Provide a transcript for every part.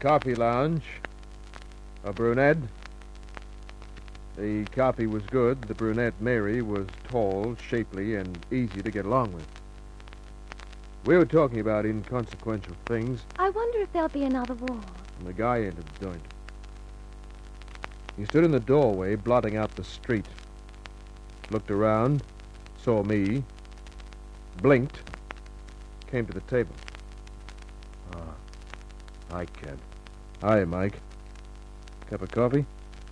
coffee lounge. A brunette. The coffee was good. The brunette, Mary, was tall, shapely, and easy to get along with. We were talking about inconsequential things, I wonder if there'll be another war. and the guy entered the joint. He stood in the doorway, blotting out the street. Looked around, saw me, blinked, came to the table. Hi, Kent. Hi, Mike. Cup of coffee?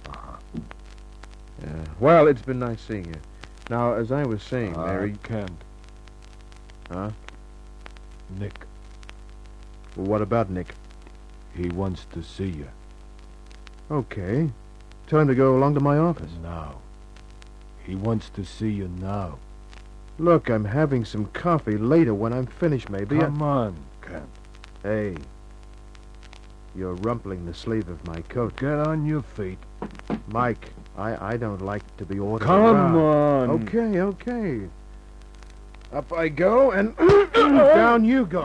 Yeah. Well, it's been nice seeing you. Now, as I was saying, Mary... Kent. Huh? Nick. Well, what about Nick? He wants to see you. Okay. Tell him to go along to my office. Now. He wants to see you now. Look, I'm having some coffee later when I'm finished, maybe. Come on, Kent. Hey. You're rumpling the sleeve of my coat. Get on your feet. Mike, I don't like to be ordered Come around. on. Okay. Up I go, and down you go.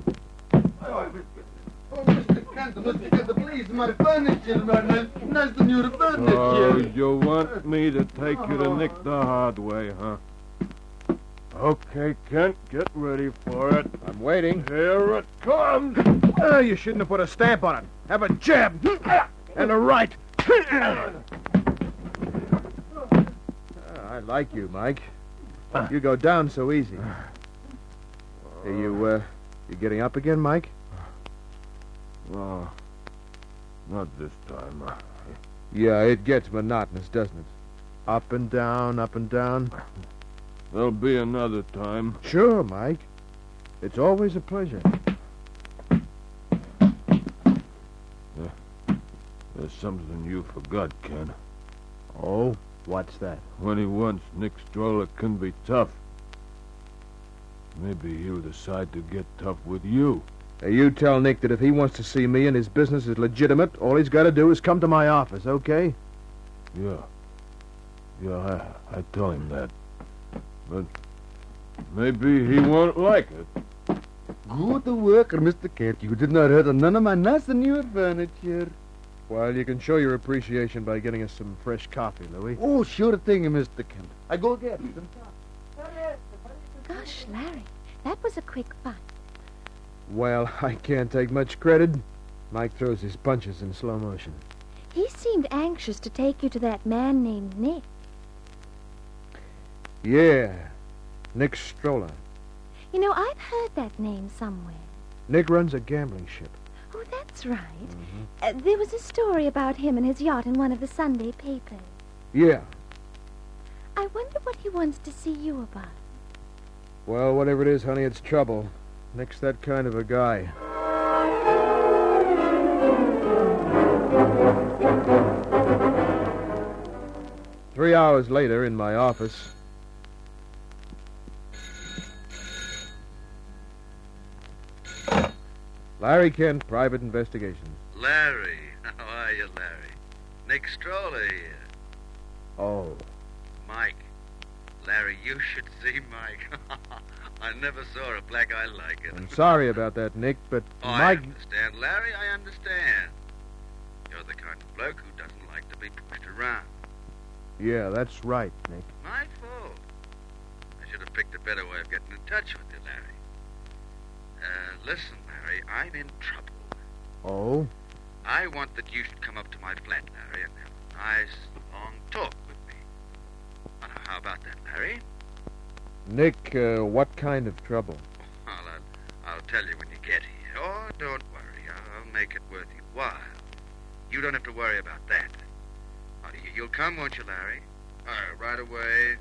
Mr. Kent, please, my furniture, nice to new furniture. Oh, you want me to take you to Nick the hard way, huh? Okay, Kent, get ready for it. I'm waiting. Here it comes. You shouldn't have put a stamp on it. Have a jab and a right. I like you, Mike. You go down so easy. Hey, you getting up again, Mike? No, not this time. Yeah, it gets monotonous, doesn't it? Up and down, up and down. There'll be another time. Sure, Mike. It's always a pleasure. There's something you forgot, Ken. Oh, what's that? When he wants, Nick Stroller can be tough. Maybe he'll decide to get tough with you. Hey, you tell Nick that if he wants to see me and his business is legitimate, all he's got to do is come to my office, okay? Yeah, I tell him that. But maybe he won't like it. Good worker, Mr. Kent. You did not hurt none of my nice new furniture. Well, you can show your appreciation by getting us some fresh coffee, Louis. Oh, sure thing, Mr. Kent. I go get it. Gosh, Larry, that was a quick fight. Well, I can't take much credit. Mike throws his punches in slow motion. He seemed anxious to take you to that man named Nick. Yeah, Nick Stroller. You know, I've heard that name somewhere. Nick runs a gambling ship. Oh, that's right. There was a story about him and his yacht in one of the Sunday papers. Yeah. I wonder what he wants to see you about. Well, whatever it is, honey, it's trouble. Nick's that kind of a guy. Three hours later, in my office... Larry Kent, Private Investigations. Larry. How are you, Larry? Nick Stroller here. Oh. Mike. Larry, you should see Mike. I never saw a black eye like it. I'm sorry about that, Nick, but Oh, Mike... I understand, Larry, I understand. You're the kind of bloke who doesn't like to be pushed around. Yeah, that's right, Nick. My fault. I should have picked a better way of getting in touch with you, Larry. Listen, Larry, I'm in trouble. Oh? I want that you should come up to my flat, Larry, and have a nice, long talk with me. How about that, Larry? Nick, what kind of trouble? Well, I'll tell you when you get here. Oh, don't worry. I'll make it worth your while. You don't have to worry about that. You'll come, won't you, Larry? Right away.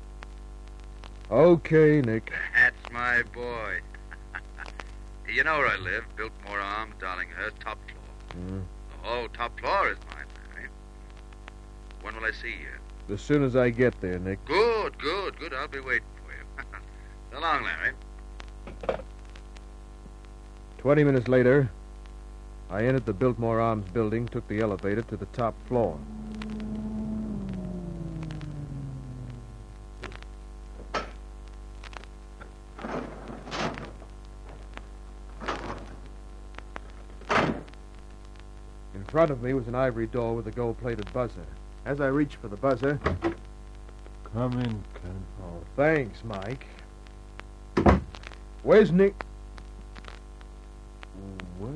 Okay, Nick. That's my boy. You know where I live, Biltmore Arms, Darlinghurst, top floor. The whole top floor is mine, Larry. When will I see you? As soon as I get there, Nick. Good. I'll be waiting for you. So long, Larry. 20 minutes later, I entered the Biltmore Arms building, took the elevator to the top floor. front of me was an ivory door with a gold-plated buzzer. As I reached for the buzzer... Come in, Ken. Oh, thanks, Mike. Where's Nick? Well...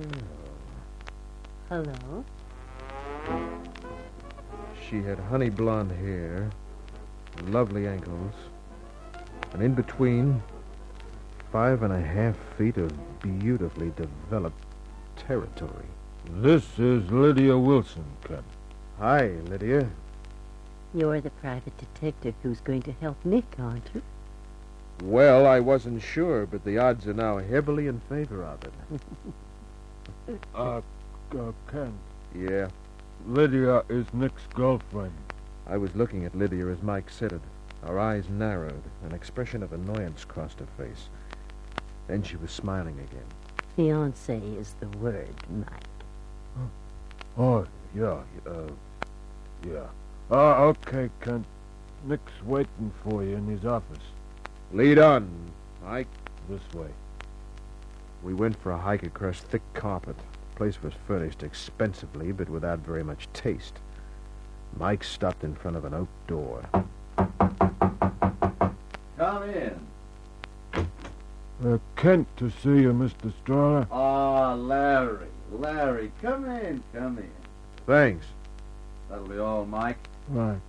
Hello? She had honey blonde hair, lovely ankles, and in between, 5.5 feet of beautifully developed territory. This is Lydia Wilson, Ken. Hi, Lydia. You're the private detective who's going to help Nick, aren't you? Well, I wasn't sure, but the odds are now heavily in favor of it. Ken. Yeah, Lydia is Nick's girlfriend. I was looking at Lydia as Mike said it. Her eyes narrowed. An expression of annoyance crossed her face. Then she was smiling again. Fiancé is the word, Mike. Oh, yeah. Okay, Ken. Nick's waiting for you in his office. Lead on, Mike. This way. We went for a hike across thick carpet. The place was furnished expensively, but without very much taste. Mike stopped in front of an oak door. Come in. Kent to see you, Mr. Strahler. Ah, Larry, come in. Thanks. That'll be all, Mike. Right.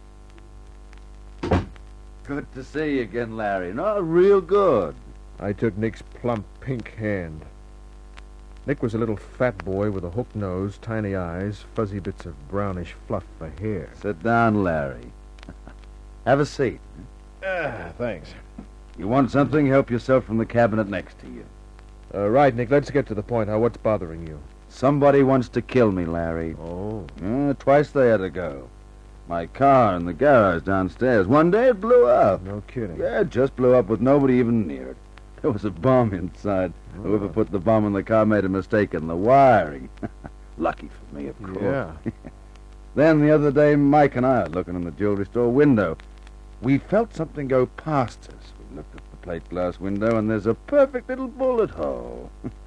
Good to see you again, Larry. No, real good. I took Nick's plump pink hand. Nick was a little fat boy with a hooked nose, tiny eyes, fuzzy bits of brownish fluff for hair. Sit down, Larry. Have a seat. Thanks. You want something? Help yourself from the cabinet next to you. Right, Nick, let's get to the point. What's bothering you? Somebody wants to kill me, Larry. Oh. Twice they had to go. My car in the garage downstairs. One day it blew up. No kidding. Yeah, it just blew up with nobody even near it. There was a bomb inside. Oh. Whoever put the bomb in the car made a mistake in the wiring. Lucky for me, of course. Yeah. Then the other day, Mike and I are looking in the jewelry store window. We felt something go past us. We looked at the plate glass window, and there's a perfect little bullet hole.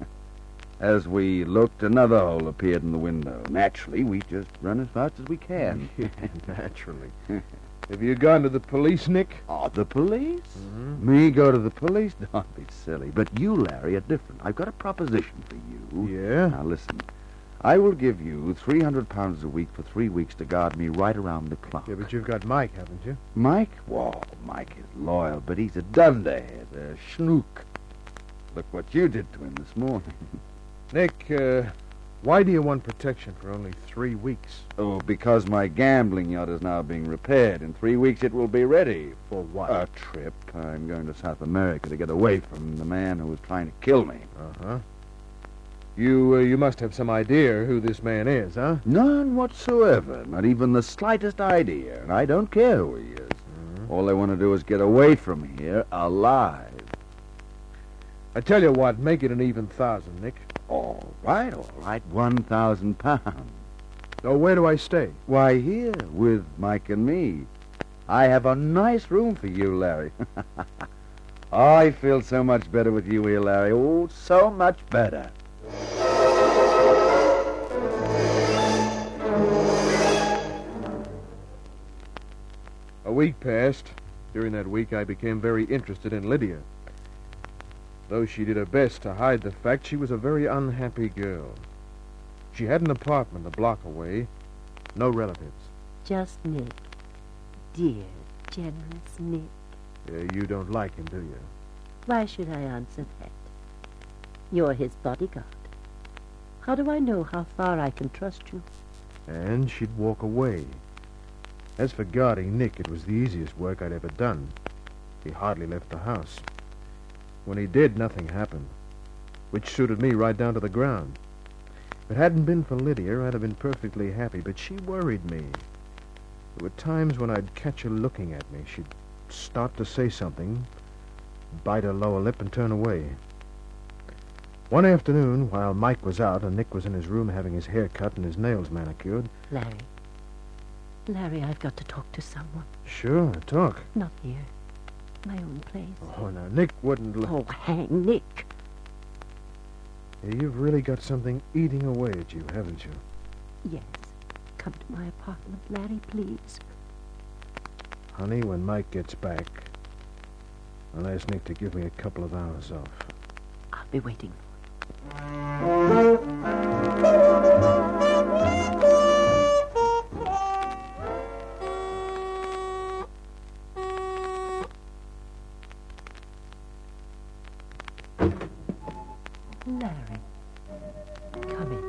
As we looked, another hole appeared in the window. Naturally, we just run as fast as we can. Naturally. Have you gone to the police, Nick? Oh, the police? Mm-hmm. Me go to the police? Don't be silly. But you, Larry, are different. I've got a proposition for you. Yeah? Now, listen. I will give you 300 pounds a week for 3 weeks to guard me right around the clock. Yeah, but you've got Mike, haven't you? Mike? Whoa, Mike is loyal, but he's a dunderhead, a schnook. Look what you did to him this morning. Nick, why do you want protection for only 3 weeks? Oh, because my gambling yacht is now being repaired. In 3 weeks it will be ready. For what? A trip. I'm going to South America to get away from the man who was trying to kill me. Uh-huh. You must have some idea who this man is, huh? None whatsoever. Not even the slightest idea. And I don't care who he is. Mm-hmm. All I want to do is get away from here alive. I tell you what, make it an even 1,000, Nick. All right. 1,000 pounds. So where do I stay? Why, here, with Mike and me. I have a nice room for you, Larry. I feel so much better with you here, Larry. Oh, so much better. A week passed. During that week, I became very interested in Lydia. Though she did her best to hide the fact, she was a very unhappy girl. She had an apartment a block away, no relatives. Just Nick. Dear, generous Nick. You don't like him, do you? Why should I answer that? You're his bodyguard. How do I know how far I can trust you? And she'd walk away. As for guarding Nick, it was the easiest work I'd ever done. He hardly left the house. When he did, nothing happened, which suited me right down to the ground. If it hadn't been for Lydia, I'd have been perfectly happy, but she worried me. There were times when I'd catch her looking at me. She'd start to say something, bite her lower lip, and turn away. One afternoon, while Mike was out and Nick was in his room having his hair cut and his nails manicured... Larry, I've got to talk to someone. Sure, talk. Not here. My own place. Oh, now, Nick wouldn't... Oh, hang Nick. You've really got something eating away at you, haven't you? Yes. come to my apartment, Larry, please. Honey, when Mike gets back, I'll ask Nick to give me a couple of hours off. I'll be waiting. Larry, come in.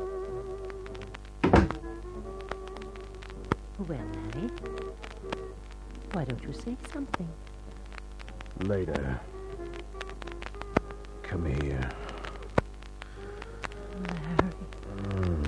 Well, Larry, why don't you say something? Later. Come here. Larry.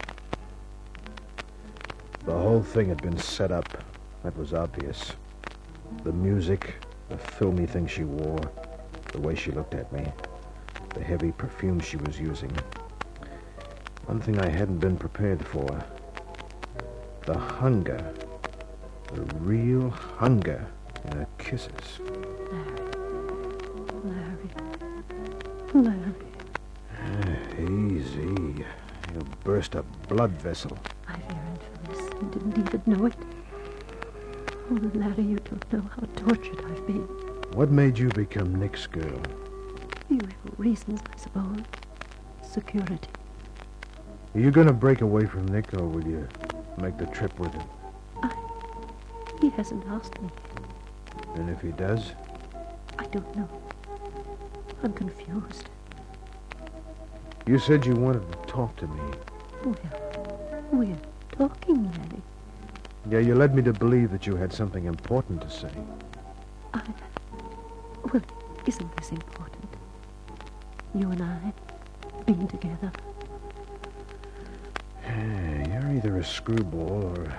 The whole thing had been set up. That was obvious. The music, the filmy thing she wore, the way she looked at me, the heavy perfume she was using. One thing I hadn't been prepared for. The hunger. The real hunger in her kisses. Larry. Easy. You'll burst a blood vessel. I've yearned for this and didn't even know it. Oh, Larry, you don't know how tortured I've been. What made you become Nick's girl? Usual reasons, I suppose. Security. Are you going to break away from Nick, or will you make the trip with him? He hasn't asked me. And if he does? I don't know. I'm confused. You said you wanted to talk to me. Well, we're talking, Larry. Yeah, you led me to believe that you had something important to say. Well, isn't this important? You and I, being together. You're either a screwball or...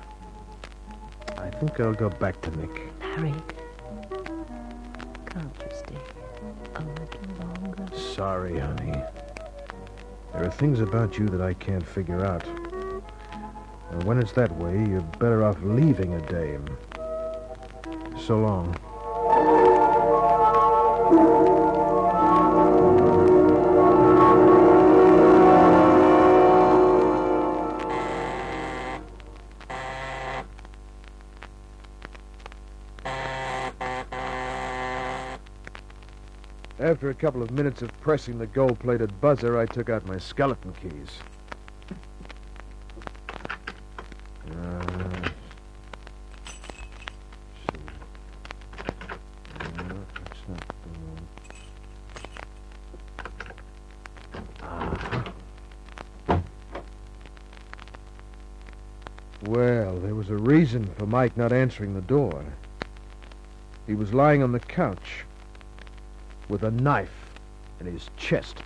I think I'll go back to Nick. Larry, can't you stay a little longer? Sorry, honey. There are things about you that I can't figure out. And when it's that way, you're better off leaving a dame. So long. After a couple of minutes of pressing the gold-plated buzzer, I took out my skeleton keys. Well, there was a reason for Mike not answering the door. He was lying on the couch with a knife in his chest.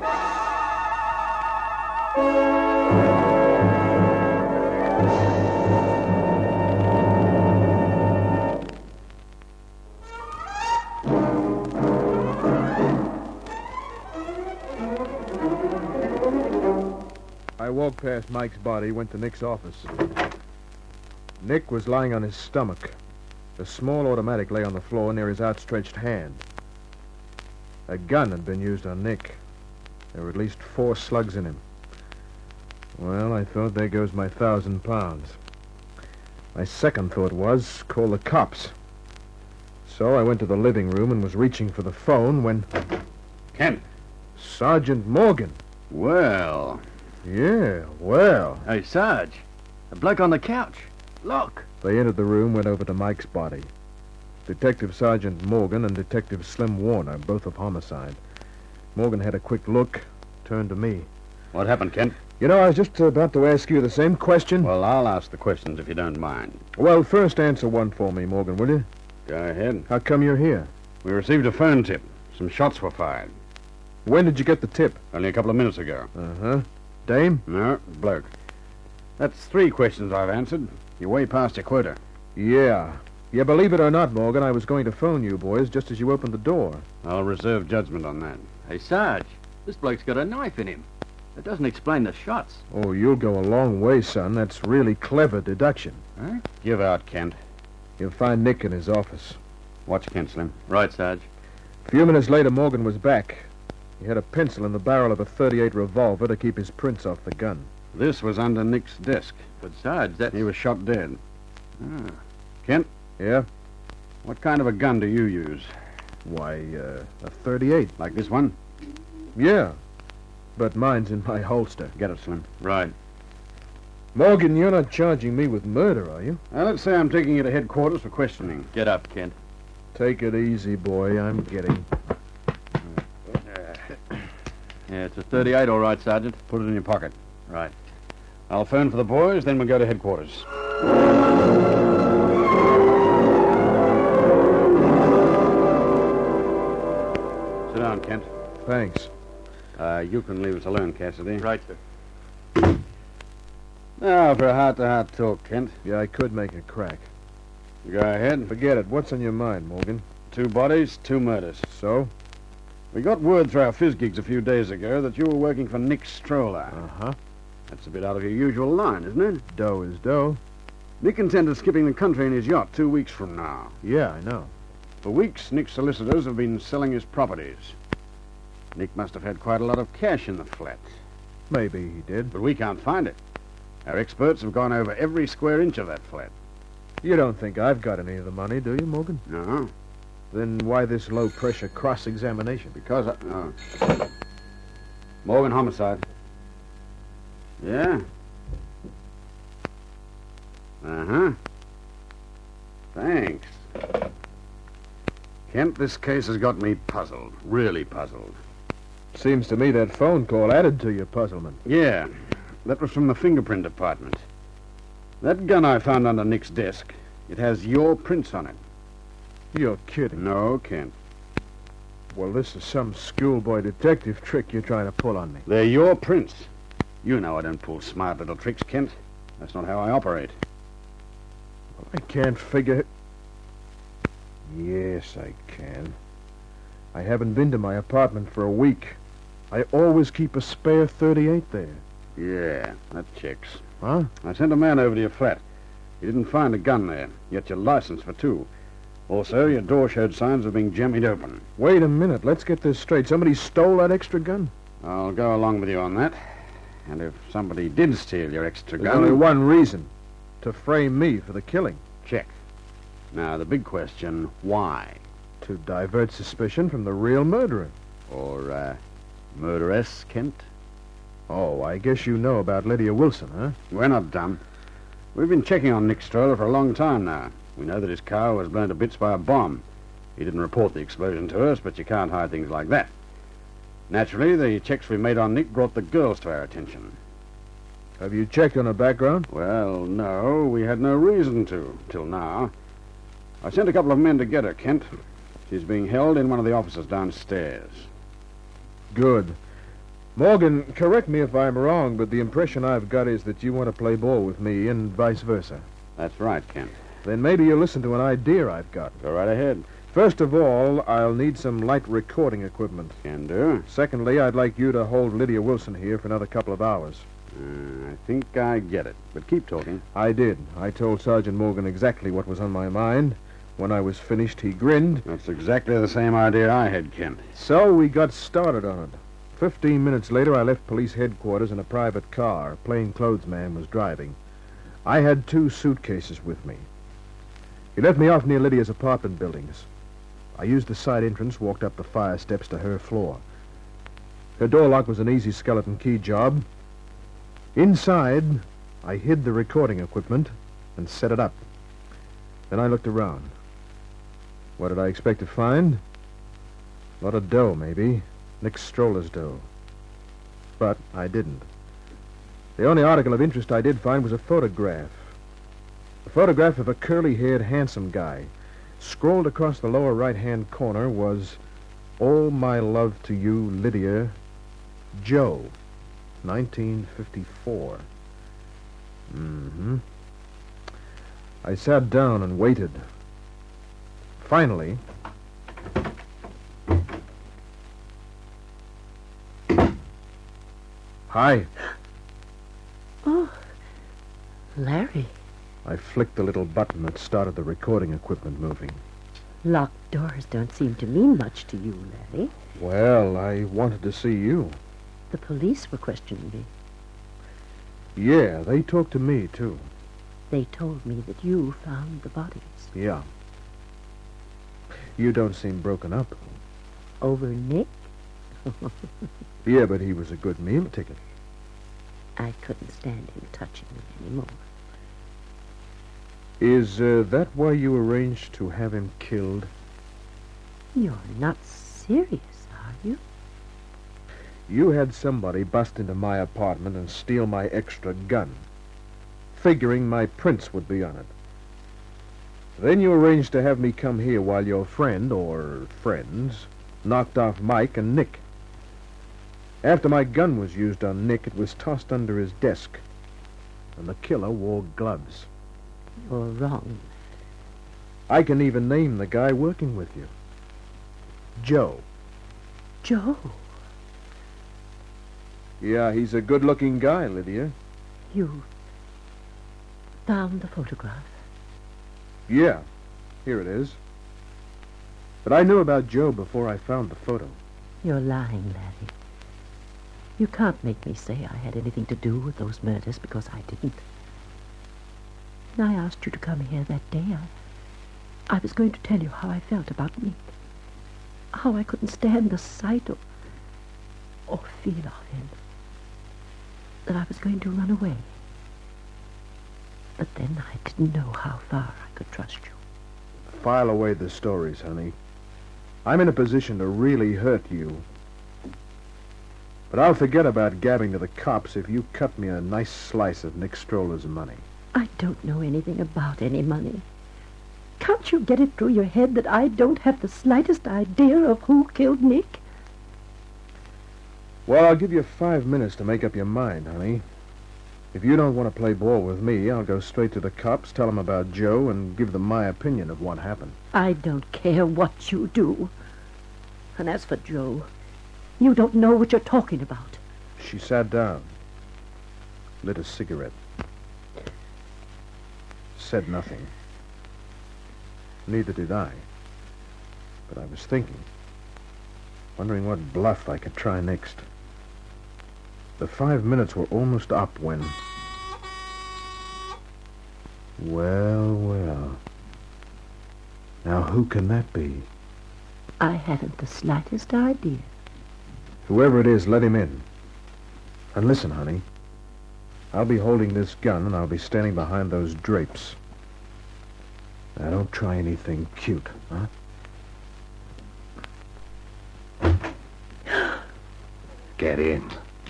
I walked past Mike's body, went to Nick's office. Nick was lying on his stomach. A small automatic lay on the floor near his outstretched hand. A gun had been used on Nick. There were at least 4 slugs in him. Well, I thought, there goes my £1,000. My second thought was, call the cops. So I went to the living room and was reaching for the phone when... Kent. Sergeant Morgan. Well. Yeah, well. Hey, Sarge. The bloke on the couch. Look. They entered the room, went over to Mike's body. Detective Sergeant Morgan and Detective Slim Warner, both of homicide. Morgan had a quick look, turned to me. What happened, Kent? You know, I was just about to ask you the same question. Well, I'll ask the questions if you don't mind. Well, first answer one for me, Morgan, will you? Go ahead. How come you're here? We received a phone tip. Some shots were fired. When did you get the tip? Only a couple of minutes ago. Uh-huh. Dame? No, bloke. That's 3 questions I've answered. You're way past your quota. Yeah. Yeah, believe it or not, Morgan, I was going to phone you boys just as you opened the door. I'll reserve judgment on that. Hey, Sarge. This bloke's got a knife in him. That doesn't explain the shots. Oh, you'll go a long way, son. That's really clever deduction. Huh? Give out, Kent. You'll find Nick in his office. Watch Kent, Slim. Right, Sarge. A few minutes later, Morgan was back. He had a pencil in the barrel of a .38 revolver to keep his prints off the gun. This was under Nick's desk. But, Sarge, that's... He was shot dead. Ah. Kent, Yeah? what kind of a gun do you use? Why, a 38. Like this one? Yeah. But mine's in my holster. Get it, Slim. Right. Morgan, you're not charging me with murder, are you? Now, let's say I'm taking you to headquarters for questioning. Get up, Kent. Take it easy, boy. I'm getting. Yeah, it's a 38, all right, Sergeant. Put it in your pocket. Right. I'll phone for the boys, then we'll go to headquarters. Sit down, Kent. Thanks. You can leave us alone, Cassidy. Right, sir. Now, for a heart-to-heart talk, Kent. Yeah, I could make a crack. Go ahead. Forget it. What's on your mind, Morgan? 2 bodies, 2 murders. So? We got word through our fizz gigs a few days ago that you were working for Nick Stroller. Uh-huh. That's a bit out of your usual line, isn't it? Dough is dough. Nick intended skipping the country in his yacht 2 weeks from now. Yeah, I know. For weeks, Nick's solicitors have been selling his properties. Nick must have had quite a lot of cash in the flat. Maybe he did. But we can't find it. Our experts have gone over every square inch of that flat. You don't think I've got any of the money, do you, Morgan? No. Then why this low-pressure cross-examination? Because Morgan homicide. Yeah. Uh-huh. Thanks. Kent, this case has got me puzzled. Really puzzled. Seems to me that phone call added to your puzzlement. Yeah. That was from the fingerprint department. That gun I found under Nick's desk, it has your prints on it. You're kidding. No, Kent. Well, this is some schoolboy detective trick you're trying to pull on me. They're your prints. You know I don't pull smart little tricks, Kent. That's not how I operate. Well, I can't figure... Yes, I can. I haven't been to my apartment for a week. I always keep a spare 38 there. Yeah, that checks. Huh? I sent a man over to your flat. He didn't find a gun there, yet your license for 2. Also, your door showed signs of being jimmied open. Wait a minute. Let's get this straight. Somebody stole that extra gun? I'll go along with you on that. And if somebody did steal your extra There's gun... only one reason. To frame me for the killing. Check. Now, the big question, why? To divert suspicion from the real murderer. Or, murderess, Kent? Oh, I guess you know about Lydia Wilson, huh? We're not dumb. We've been checking on Nick Stroller for a long time now. We know that his car was blown to bits by a bomb. He didn't report the explosion to us, but you can't hide things like that. Naturally, the checks we made on Nick brought the girls to our attention. Have you checked on her background? Well, no, we had no reason to, till now. I sent a couple of men to get her, Kent. She's being held in one of the offices downstairs. Good. Morgan, correct me if I'm wrong, but the impression I've got is that you want to play ball with me and vice versa. That's right, Kent. Then maybe you'll listen to an idea I've got. Go right ahead. First of all, I'll need some light recording equipment. Can do. Secondly, I'd like you to hold Lydia Wilson here for another couple of hours. I think I get it, but keep talking. I did. I told Sergeant Morgan exactly what was on my mind. When I was finished, he grinned. That's exactly the same idea I had, Kent. So we got started on it. 15 minutes later, I left police headquarters in a private car. A plainclothes man was driving. I had 2 suitcases with me. He left me off near Lydia's apartment buildings. I used the side entrance, walked up the fire steps to her floor. Her door lock was an easy skeleton key job. Inside, I hid the recording equipment and set it up. Then I looked around. What did I expect to find? A lot of dough, maybe. Nick Stroller's dough. But I didn't. The only article of interest I did find was a photograph. A photograph of a curly-haired, handsome guy. Scrolled across the lower right-hand corner was, "All my love to you, Lydia, Joe, 1954. I sat down and waited. Finally... Hi. Oh, Larry. I flicked the little button that started the recording equipment moving. Locked doors don't seem to mean much to you, Larry. Well, I wanted to see you. The police were questioning me. Yeah, they talked to me, too. They told me that you found the bodies. Yeah. You don't seem broken up. Over Nick? Yeah, but he was a good meal ticket. I couldn't stand him touching me anymore. Is that why you arranged to have him killed? You're not serious, are you? You had somebody bust into my apartment and steal my extra gun, figuring my prints would be on it. Then you arranged to have me come here while your friend, or friends, knocked off Mike and Nick. After my gun was used on Nick, it was tossed under his desk, and the killer wore gloves. You're wrong. I can even name the guy working with you. Joe. Joe? Yeah, he's a good-looking guy, Lydia. You found the photograph? Yeah, here it is. But I knew about Joe before I found the photo. You're lying, Larry. You can't make me say I had anything to do with those murders, because I didn't. When I asked you to come here that day, I was going to tell you how I felt about Nick. How I couldn't stand the sight or feel of him. That I was going to run away. But then I didn't know how far I could trust you. File away the stories, honey. I'm in a position to really hurt you. But I'll forget about gabbing to the cops if you cut me a nice slice of Nick Stroller's money. I don't know anything about any money. Can't you get it through your head that I don't have the slightest idea of who killed Nick? Well, I'll give you 5 minutes to make up your mind, honey. If you don't want to play ball with me, I'll go straight to the cops, tell them about Joe, and give them my opinion of what happened. I don't care what you do. And as for Joe, you don't know what you're talking about. She sat down, lit a cigarette, said nothing. Neither did I. But I was thinking, wondering what bluff I could try next. The 5 minutes were almost up when... Well. Now who can that be? I haven't the slightest idea. Whoever it is, let him in. And listen, honey. I'll be holding this gun and I'll be standing behind those drapes. Now don't try anything cute, huh? Get in.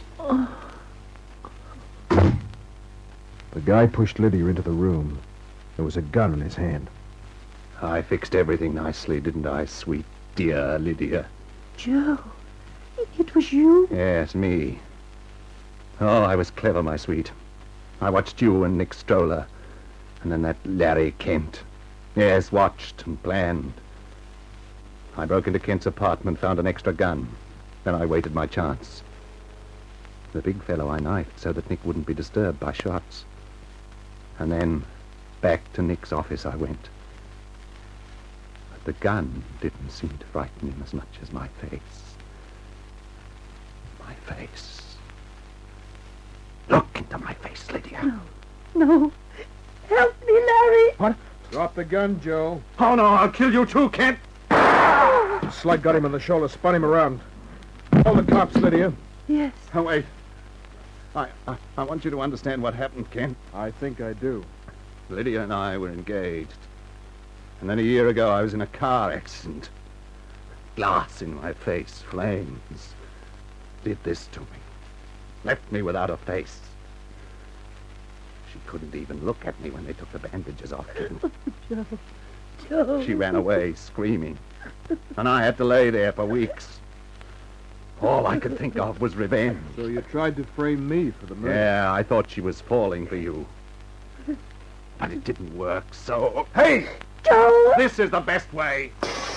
The guy pushed Lydia into the room. There was a gun in his hand. I fixed everything nicely, didn't I, sweet dear Lydia? Joe, it was you? Yes, me. Oh, I was clever, my sweet. I watched you and Nick Stroller, and then that Larry Kent. Yes, watched and planned. I broke into Kent's apartment, found an extra gun. Then I waited my chance. The big fellow I knifed so that Nick wouldn't be disturbed by shots. And then back to Nick's office I went. But the gun didn't seem to frighten him as much as my face. My face. Look into my face, Lydia. No. Help me, Larry. What? Drop the gun, Joe. Oh, no, I'll kill you too, Kent. Slug got him on the shoulder, spun him around. Call the cops, Lydia. Yes. Oh, wait. I want you to understand what happened, Kent. I think I do. Lydia and I were engaged. And then a year ago, I was in a car accident. Glass in my face, flames. Did this to me. Left me without a face. She couldn't even look at me when they took the bandages off. Joe. She ran away, screaming. And I had to lay there for weeks. All I could think of was revenge. So you tried to frame me for the murder? Yeah, I thought she was falling for you. But it didn't work, so... Hey! Joe! This is the best way!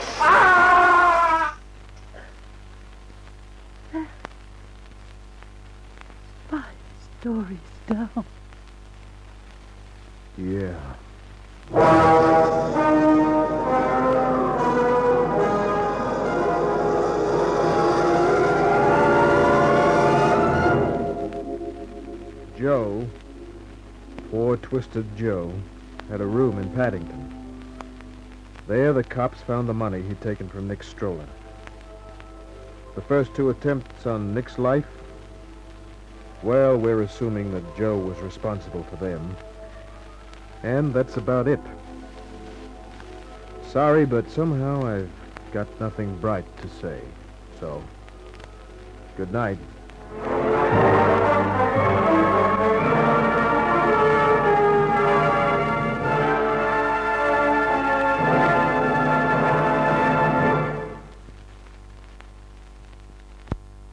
5 stories down. Yeah. Joe Poor Twisted Joe had a room in Paddington. There, the cops found the money he'd taken from Nick Stroller. The first 2 attempts on Nick's life, well, we're assuming that Joe was responsible for them. And that's about it. Sorry, but somehow I've got nothing bright to say. So, good night.